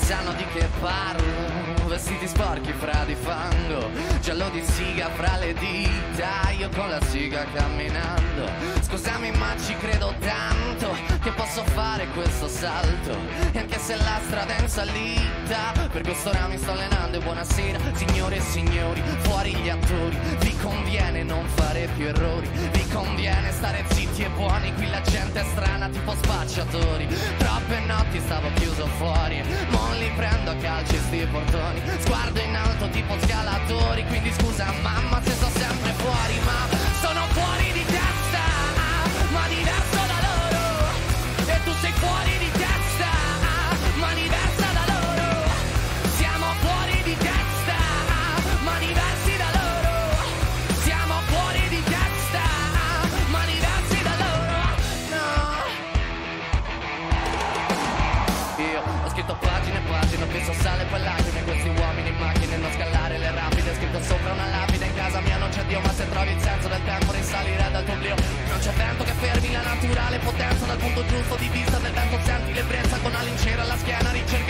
sanno di che parlo, vestiti sporchi fra di fango, giallo di siga fra le dita, io con la siga camminando. Scusami ma ci credo tanto che posso fare questo salto, e anche se la strada è in salita, per quest'ora mi sto allenando. E buonasera signore e signori, fuori gli attori, vi conviene non fare più errori, vi conviene stare zitti e buoni, qui la gente è strana tipo spacciatori. Troppe notti stavo chiuso fuori, non li prendo a calci sti portoni, sguardo in alto tipo scalatori, quindi scusa mamma se sto sempre fuori, ma sono fuori di testa, ma diverso da loro, e tu sei fuori di testa, ma diversa da loro, siamo fuori di testa, ma diversi da loro, siamo fuori di testa, ma diversi da loro, no. Io ho scritto pagine e pagine, ho visto sale poi lacrime, questi uomini in macchine, non scalare le rapide, scritto sopra una lapide, in casa mia non c'è Dio, ma se trovi il senso del tempo risalire dal tuo oblio, non c'è vento che fermi la naturale potenza, dal punto giusto di vista del vento senti l'ebbrezza, con la lincera alla schiena ricerca